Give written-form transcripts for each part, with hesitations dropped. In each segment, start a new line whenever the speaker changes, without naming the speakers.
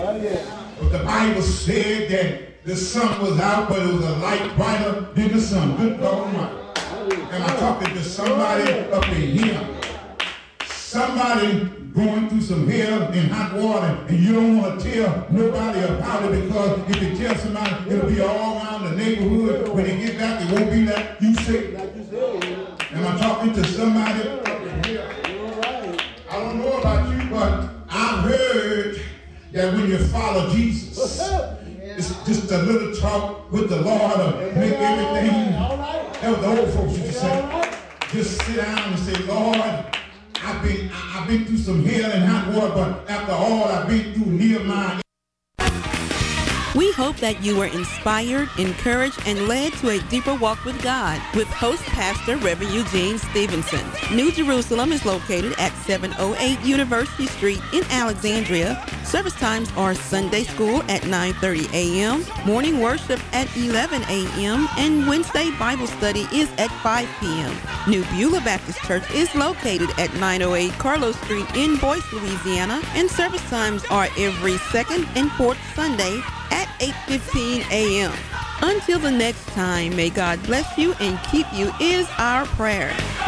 But the Bible said that the sun was out, but it was a light brighter than the sun. Good God Almighty. Am I talking to somebody up in here? Somebody going through some hell in hot water, and you don't want to tell nobody about it, because if you tell somebody, it'll be all around the neighborhood. When they get back, it won't be like you say. Am I talking to somebody up in here? I don't know about you, but I've heard that when you follow Jesus, it's just a little talk with the Lord to make everything. That was the old folks used to say. Just sit down and say, Lord, I've been through some hell and hot water, but after all I've been through, Nehemiah.
We hope that you were inspired, encouraged, and led to a deeper walk with God with host pastor Reverend Eugene Stevenson. New Jerusalem is located at 708 University Street in Alexandria. Service times are Sunday school at 9:30 a.m., morning worship at 11 a.m., and Wednesday Bible study is at 5 p.m. New Beulah Baptist Church is located at 908 Carlos Street in Boyce, Louisiana, and service times are every second and fourth Sunday at 8:15 a.m. Until the next time, may God bless you and keep you is our prayer.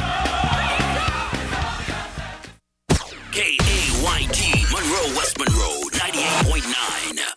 KAYT, Monroe, West Monroe, 98.9.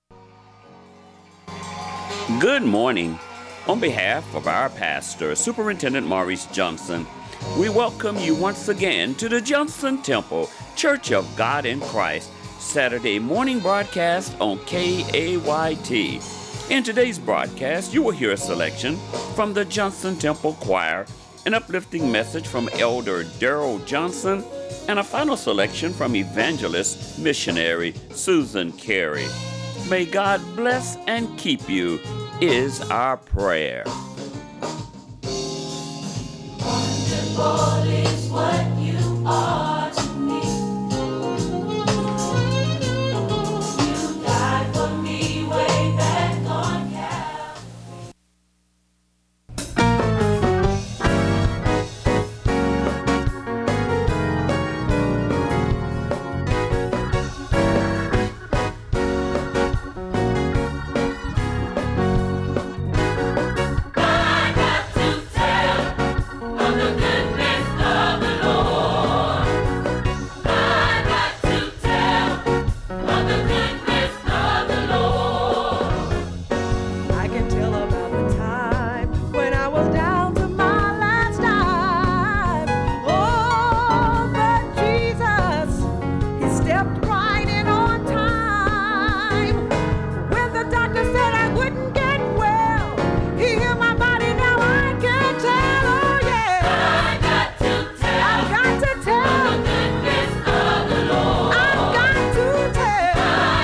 Good morning. On behalf of our pastor, Superintendent Maurice Johnson, we welcome you once again to the Johnson Temple Church of God in Christ Saturday morning broadcast on KAYT. In today's broadcast, you will hear a selection from the Johnson Temple Choir, an uplifting message from Elder Darrell Johnson, and a final selection from evangelist missionary Susan Carey. May God bless and keep you is our prayer.
Wonderful is what you are to me. You died for me way back on Calvary. I got to tell of the goodness of the Lord. I got to tell of the goodness of the Lord.
I can tell about the time when I was down to my last dime. Oh, but Jesus, He stepped right in on time. When the doctor said I wouldn't get well, He healed my body, now I can tell. Oh, yeah.
I got to tell
I've got to
of
tell.
the goodness of the Lord.
I've got to tell.
I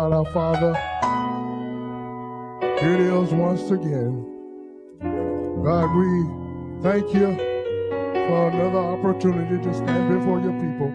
God our Father, here it is once again. God, we thank you for another opportunity to stand before your people.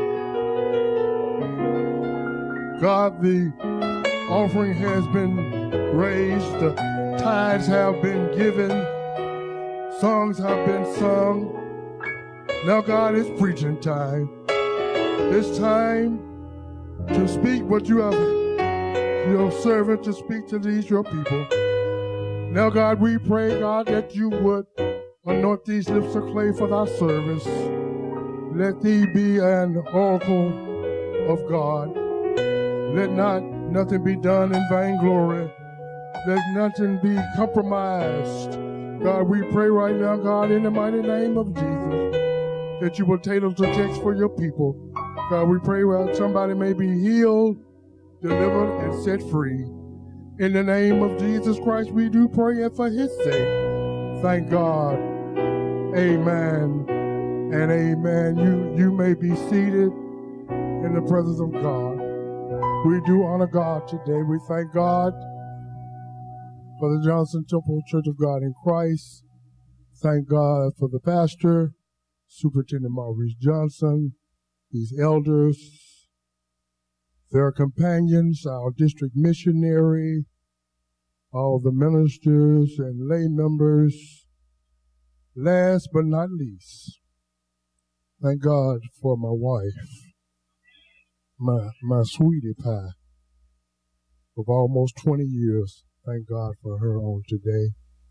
God, the offering has been raised, the tithes have been given, songs have been sung. Now, God, it's preaching time. It's time to speak what you have, your servant, to speak to these, your people. Now, God, we pray, God, that you would anoint these lips of clay for thy service. Let thee be an oracle of God. Let nothing be done in vainglory. Let nothing be compromised. God, we pray right now, God, in the mighty name of Jesus, that you will tailor the text for your people. God, we pray that somebody may be healed, delivered, and set free. In the name of Jesus Christ, we do pray, and for his sake, thank God. Amen and amen. You may be seated in the presence of God. We do honor God today. We thank God for the Johnson Temple Church of God in Christ. Thank God for the pastor, Superintendent Maurice Johnson, these elders, their companions, our district missionary, all the ministers and lay members. Last but not least, thank God for my wife, my sweetie pie of almost 20 years. Thank God for her on today.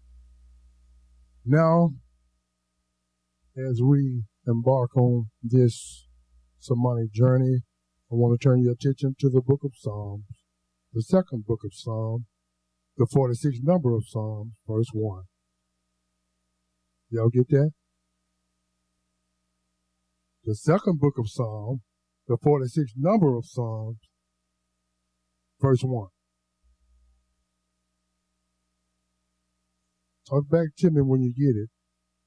Now, as we embark on this sermonic journey, I want to turn your attention to the book of Psalms, the second book of Psalms, the 46th number of Psalms, verse 1. Y'all get that? The second book of Psalms, the 46th number of Psalms, verse 1. Talk back to me when you get it.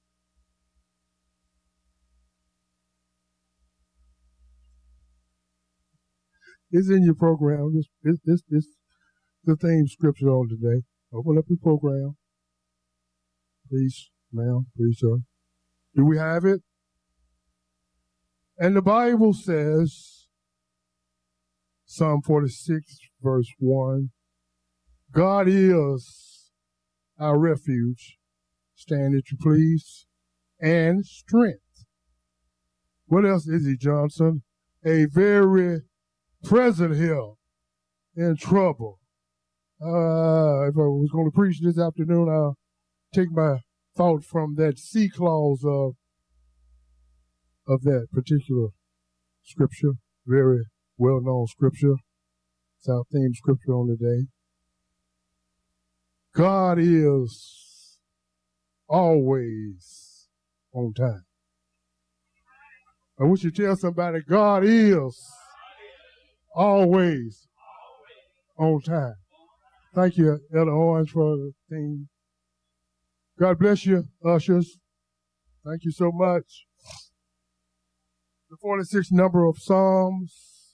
It's in your program. This the theme scripture on today. Open up your program. Please, ma'am, please, sir. Do we have it? And the Bible says, Psalm 46, verse 1, God is our refuge, stand if you please, and strength. What else is he, Johnson? A very present help in trouble. If I was going to preach this afternoon, I'll take my thought from that C clause of that particular scripture, very well-known scripture. It's our theme scripture on the day. God is always on time. I wish you tell somebody, God is always on time. Thank you, Elder Owens, for the theme. God bless you, ushers. Thank you so much. The 46th number of Psalms.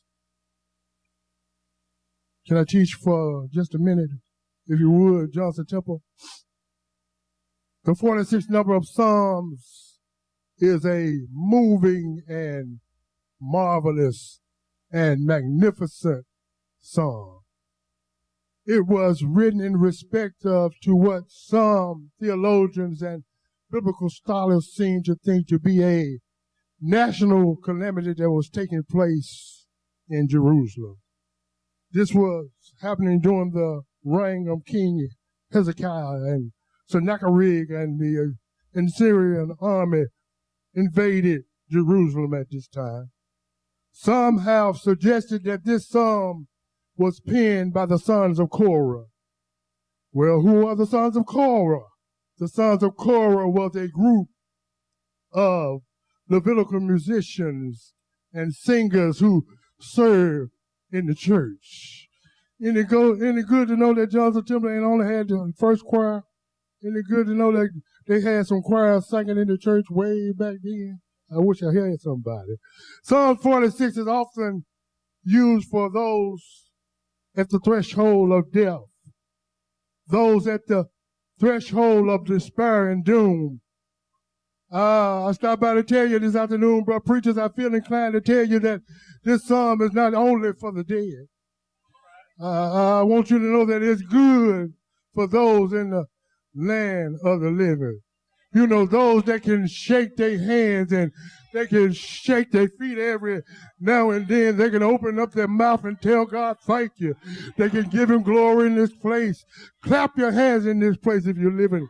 Can I teach for just a minute, if you would, Johnson Temple? The 46th number of Psalms is a moving and marvelous and magnificent song. It was written in respect of to what some theologians and biblical scholars seem to think to be a national calamity that was taking place in Jerusalem. This was happening during the reign of King Hezekiah, and Sennacherib and the Assyrian army invaded Jerusalem at this time. Some have suggested that this psalm was penned by the sons of Korah. Well, who are the sons of Korah? The sons of Korah was a group of Levitical musicians and singers who served in the church. Any good to know that Johnson Temple ain't only had the first choir? Any good to know that they had some choirs singing in the church way back then? I wish I had somebody. Psalm 46 is often used for those at the threshold of death, those at the threshold of despair and doom. I stopped by to tell you this afternoon, bro, preachers, I feel inclined to tell you that this psalm is not only for the dead. I want you to know that it's good for those in the land of the living. You know, those that can shake their hands and they can shake their feet every now and then. They can open up their mouth and tell God, thank you. They can give him glory in this place. Clap your hands in this place if you're living.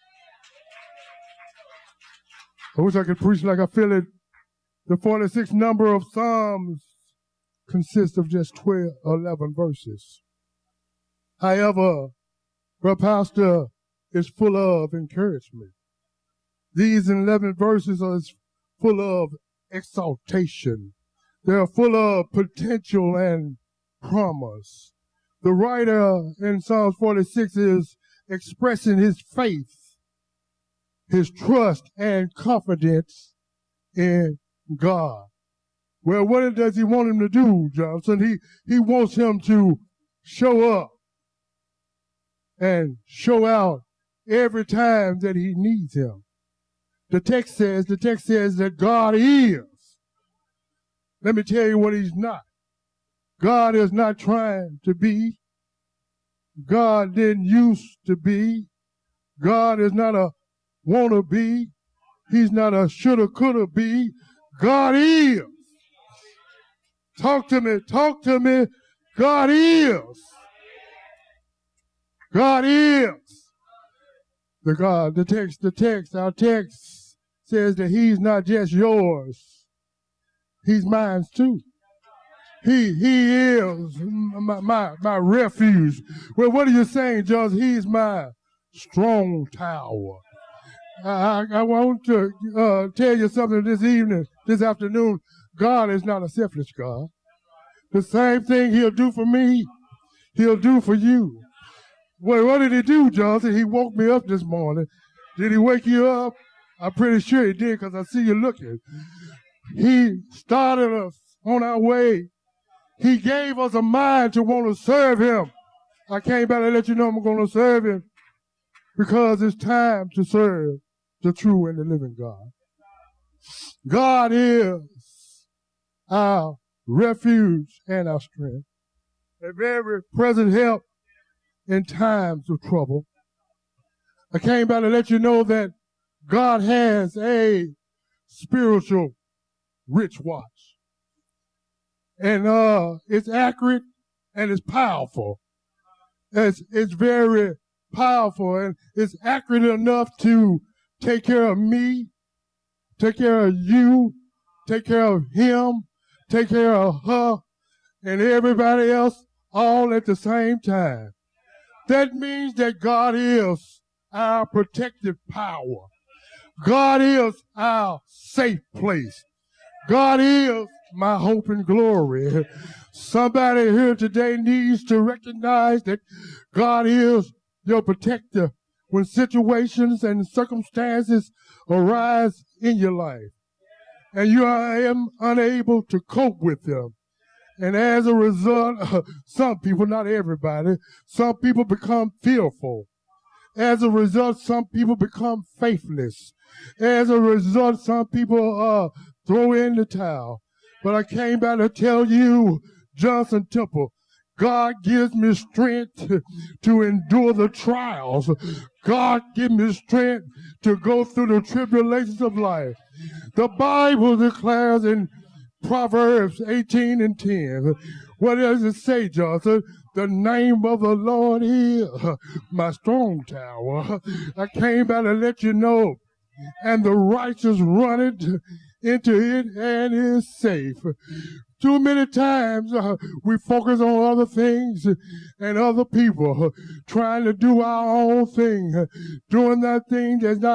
I wish I could preach like I feel it. The 46th number of Psalms consists of just 11 verses. However, the pastor is full of encouragement. These 11 verses are full of exaltation. They're full of potential and promise. The writer in Psalms 46 is expressing his faith, his trust and confidence in God. Well, what does he want him to do, Johnson? He wants him to show up and show out every time that he needs him. The text says that God is. Let me tell you what he's not. God is not trying to be. God didn't used to be. God is not a wanna be. He's not a shoulda, coulda be. God is. Talk to me. Talk to me. God is. God is. Our text says that he's not just yours. He's mine too. He is my refuge. Well, what are you saying, Judge? He's my strong tower. I want to tell you something this afternoon. God is not a selfish God. The same thing he'll do for me, he'll do for you. Well, what did he do, Johnson? He woke me up this morning. Did he wake you up? I'm pretty sure he did because I see you looking. He started us on our way. He gave us a mind to want to serve him. I came back to let you know I'm going to serve him because it's time to serve the true and the living God. God is our refuge and our strength, a very present help in times of trouble. I came by to let you know that God has a spiritual rich watch. And it's accurate and it's powerful. It's very powerful and it's accurate enough to take care of me, take care of you, take care of him, take care of her, and everybody else all at the same time. That means that God is our protective power. God is our safe place. God is my hope and glory. Somebody here today needs to recognize that God is your protector when situations and circumstances arise in your life and you are unable to cope with them. And as a result, some people, not everybody, some people become fearful. As a result, some people become faithless. As a result, some people throw in the towel. But I came by to tell you, Johnson Temple, God gives me strength to endure the trials. God gives me strength to go through the tribulations of life. The Bible declares in Proverbs 18:10. What does it say, Johnson? The name of the Lord is my strong tower. I came by to let you know. And the righteous run into it and is safe. Too many times we focus on other things and other people, trying to do our own thing, doing that thing that's not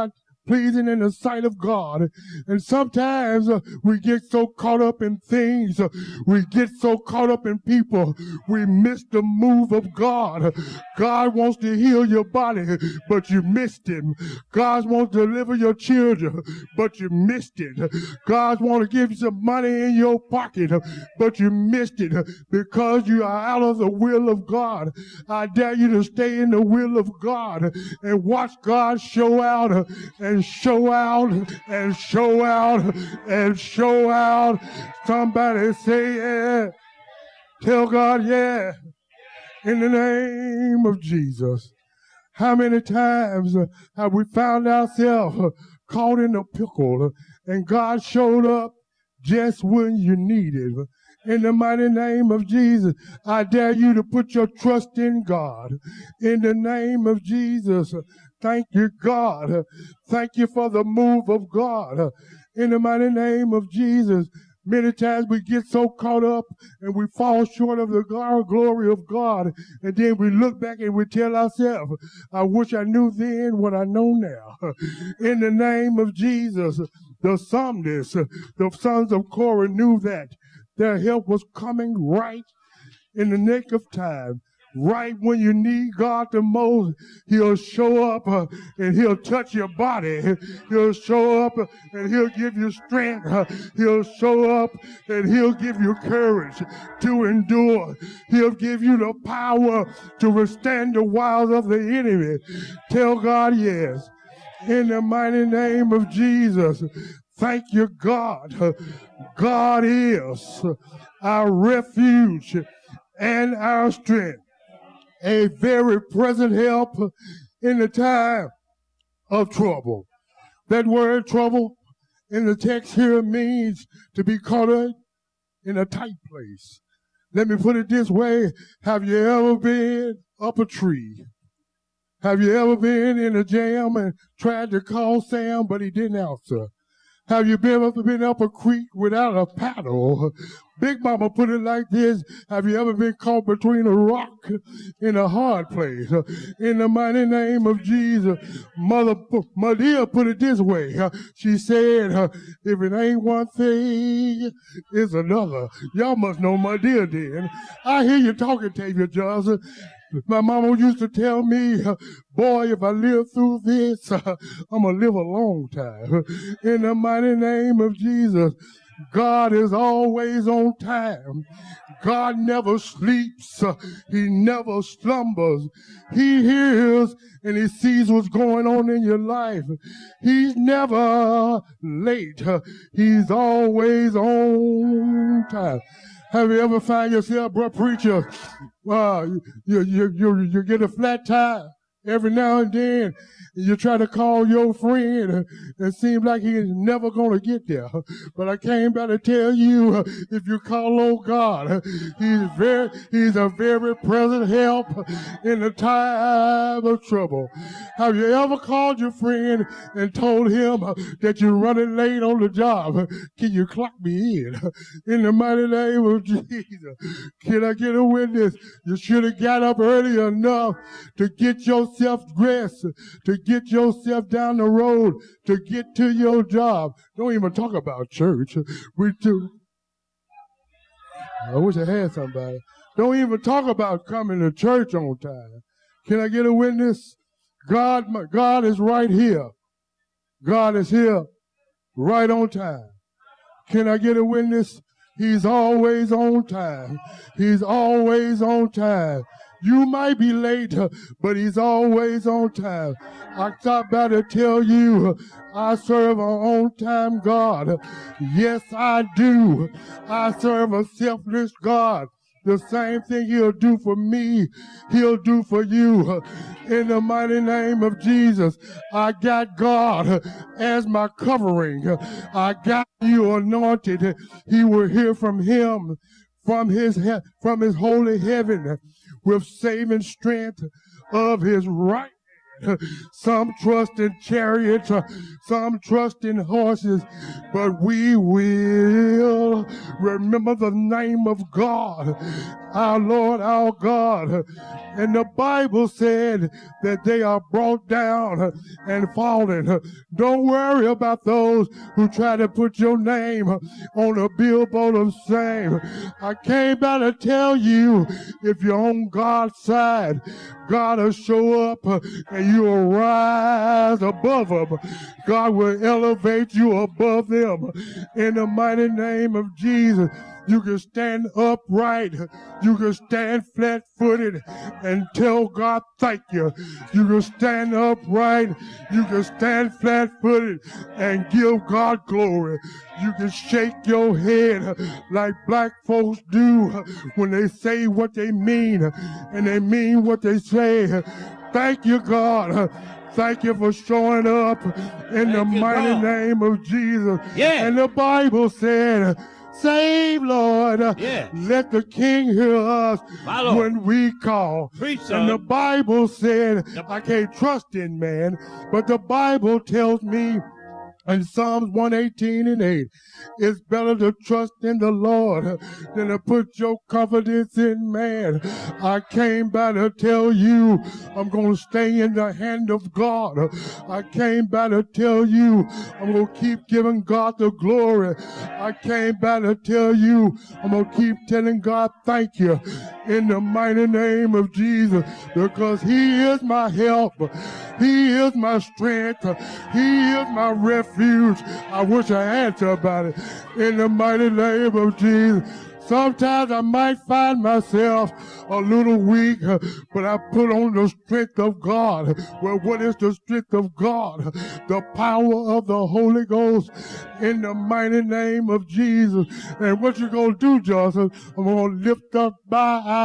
pleasing in the sight of God. And sometimes we get so caught up in things, we get so caught up in people, we miss the move of God. God wants to heal your body, but you missed him. God wants to deliver your children, but you missed it. God wants to give you some money in your pocket, but you missed it because you are out of the will of God. I dare you to stay in the will of God and watch God show out and show out and show out and show out. Somebody say yeah. Tell God yeah. In the name of Jesus. How many times have we found ourselves caught in a pickle and God showed up just when you needed? In the mighty name of Jesus, I dare you to put your trust in God. In the name of Jesus, thank you, God. Thank you for the move of God. In the mighty name of Jesus, many times we get so caught up and we fall short of the glory of God. And then we look back and we tell ourselves, I wish I knew then what I know now. In the name of Jesus, the psalmist, the sons of Korah knew that their help was coming right in the nick of time. Right when you need God the most, he'll show up and he'll touch your body. He'll show up and he'll give you strength. He'll show up and he'll give you courage to endure. He'll give you the power to withstand the wiles of the enemy. Tell God yes. In the mighty name of Jesus, thank you, God. God is our refuge and our strength, a very present help in the time of trouble. That word trouble in the text here means to be caught in a tight place. Let me put it this way. Have you ever been up a tree? Have you ever been in a jam and tried to call Sam, but he didn't answer? Have you been up a creek without a paddle? Big Mama put it like this. Have you ever been caught between a rock in a hard place? In the mighty name of Jesus, Mother Madia put it this way. She said, if it ain't one thing, it's another. Y'all must know Madia then. I hear you talking, Tavia Johnson. My mama used to tell me, boy, if I live through this, I'm going to live a long time. In the mighty name of Jesus, God is always on time. God never sleeps. He never slumbers. He hears and he sees what's going on in your life. He's never late. He's always on time. Have you ever found yourself, bro, preacher, you get a flat tire every now and then, and you try to call your friend, and it seems like he's never going to get there. But I came by to tell you, if you call on God, he's a very present help in the time of trouble. Have you ever called your friend and told him that you're running late on the job? Can you clock me in the mighty name of Jesus? Can I get a witness? You should have got up early enough to get yourself dressed, to get yourself down the road, to get to your job. Don't even talk about church. I wish I had somebody. Don't even talk about coming to church on time. Can I get a witness? God is right here. God is here right on time. Can I get a witness? He's always on time. He's always on time. You might be late, but he's always on time. I stopped by to tell you, I serve an on-time God. Yes, I do. I serve a selfless God. The same thing he'll do for me, he'll do for you. In the mighty name of Jesus, I got God as my covering. I got you anointed. He will hear from him, from his holy heaven, with saving strength of his right Some trust in chariots, some trust in horses, but we will remember the name of God, our Lord, our God. And the Bible said that they are brought down and fallen. Don't worry about those who try to put your name on a billboard of shame. I came by to tell you, if you're on God's side, God will show up and you will rise above them. God will elevate you above them. In the mighty name of Jesus, you can stand upright. You can stand flat-footed and tell God thank you. You can stand upright. You can stand flat-footed and give God glory. You can shake your head like black folks do when they say what they mean and they mean what they say. Thank you, God. Thank you for showing up in the mighty name of Jesus.
Yeah.
And the Bible said, save, Lord.
Yeah.
Let the King hear us
My Lord.
when we call.
Preach,
And the
son.
Bible said,
Yep.
I can't trust in man, but the Bible tells me in Psalms 118:8, it's better to trust in the Lord than to put your confidence in man. I came by to tell you I'm going to stay in the hand of God. I came by to tell you I'm going to keep giving God the glory. I came by to tell you I'm going to keep telling God thank you in the mighty name of Jesus, because he is my help. He is my strength. He is my refuge. I wish I had somebody in the mighty name of Jesus. Sometimes I might find myself a little weak, but I put on the strength of God. Well, what is the strength of God? The power of the Holy Ghost in the mighty name of Jesus. And what you gonna do, Joseph? I'm gonna lift up my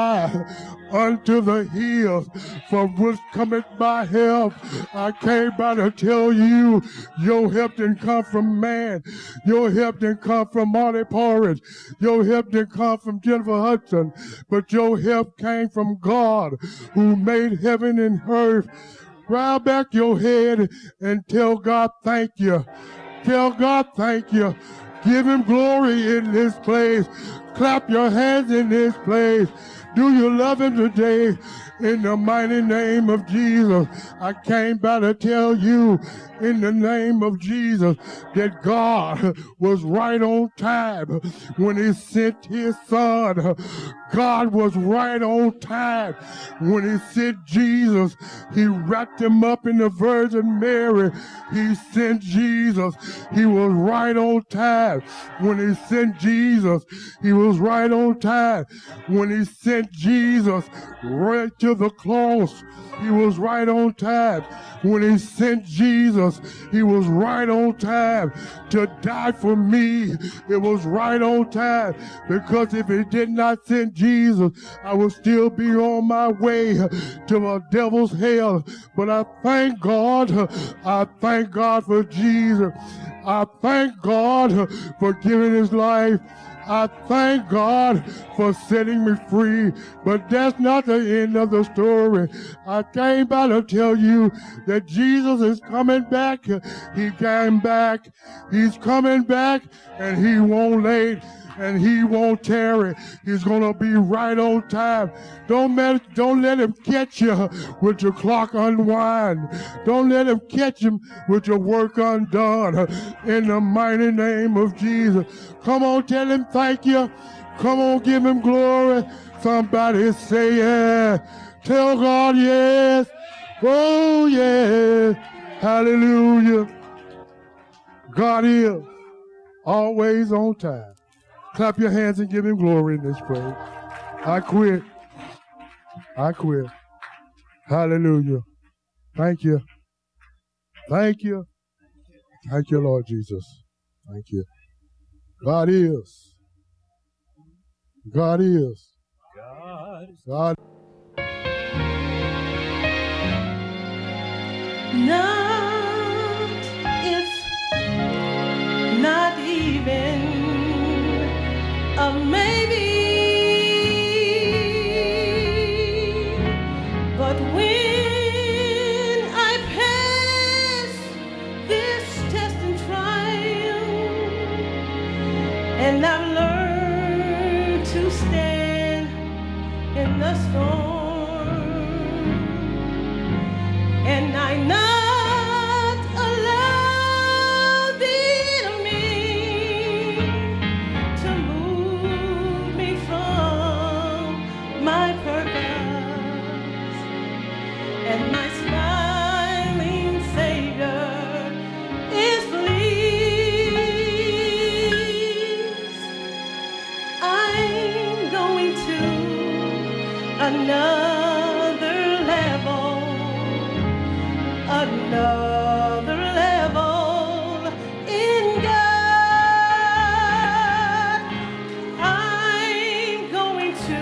eye unto the hills from which cometh my help. I came by to tell you your help didn't come from man. Your help didn't come from Marty Porridge. Your help didn't come from Jennifer Hudson, but your help came from God who made heaven and earth. Bow back your head and tell God thank you. Tell God thank you. Give him glory in this place. Clap your hands in this place. Do you love him today? In the mighty name of Jesus, I came by to tell you in the name of Jesus that God was right on time when he sent his son. God was right on time when he sent Jesus. He wrapped him up in the Virgin Mary. He sent Jesus. He was right on time when he sent Jesus. He was right on time when he sent Jesus right to the cross. He was right on time when he sent Jesus. He was right on time to die for me. It was right on time, because if he did not send Jesus, I would still be on my way to a devil's hell. But I thank God. I thank God for Jesus. I thank God for giving his life. I thank God for setting me free, but that's not the end of the story. I came by to tell you that Jesus is coming back. He came back. He's coming back, and he won't late, and he won't tarry. He's going to be right on time. Don't let him catch you with your clock unwind. Don't let him catch him with your work undone. In the mighty name of Jesus. Come on, tell him thank you. Come on, give him glory. Somebody say yeah. Tell God yes. Oh yeah. Hallelujah. God is always on time. Clap your hands and give him glory in this place. I quit. Hallelujah. Thank you. Thank you. Thank you, Lord Jesus. Thank you. God is. God is. God.
Not if, not even a maybe, but when I And I've learned to stand in the storm. And I not allow the enemy to move me from my purpose. And my smiling Savior is pleased. I'm going to another level, another level in God. I'm going to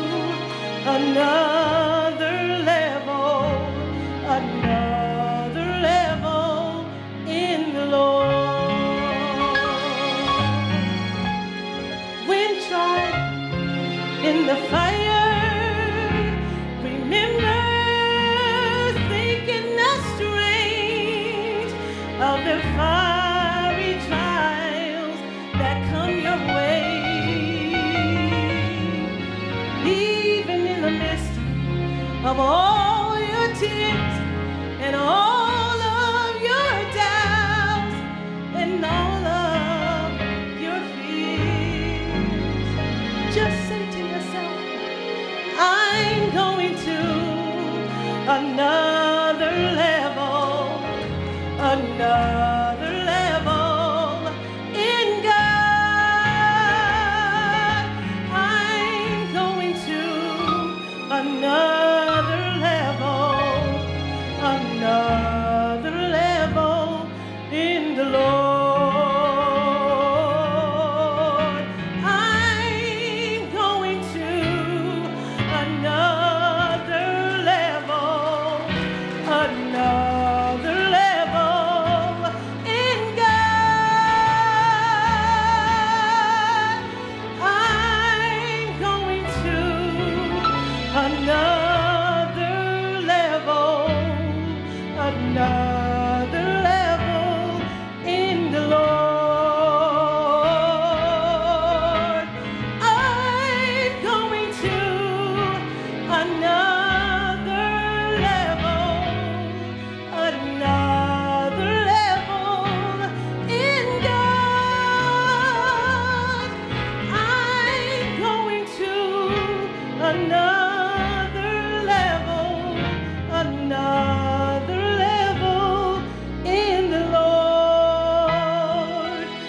another level, another level in the Lord. When tried in the fire, remember thinking not strange of the fiery trials that come your way. Even in the midst of all your tears and all of your doubts and all of your fears, just say to yourself, I'm going to another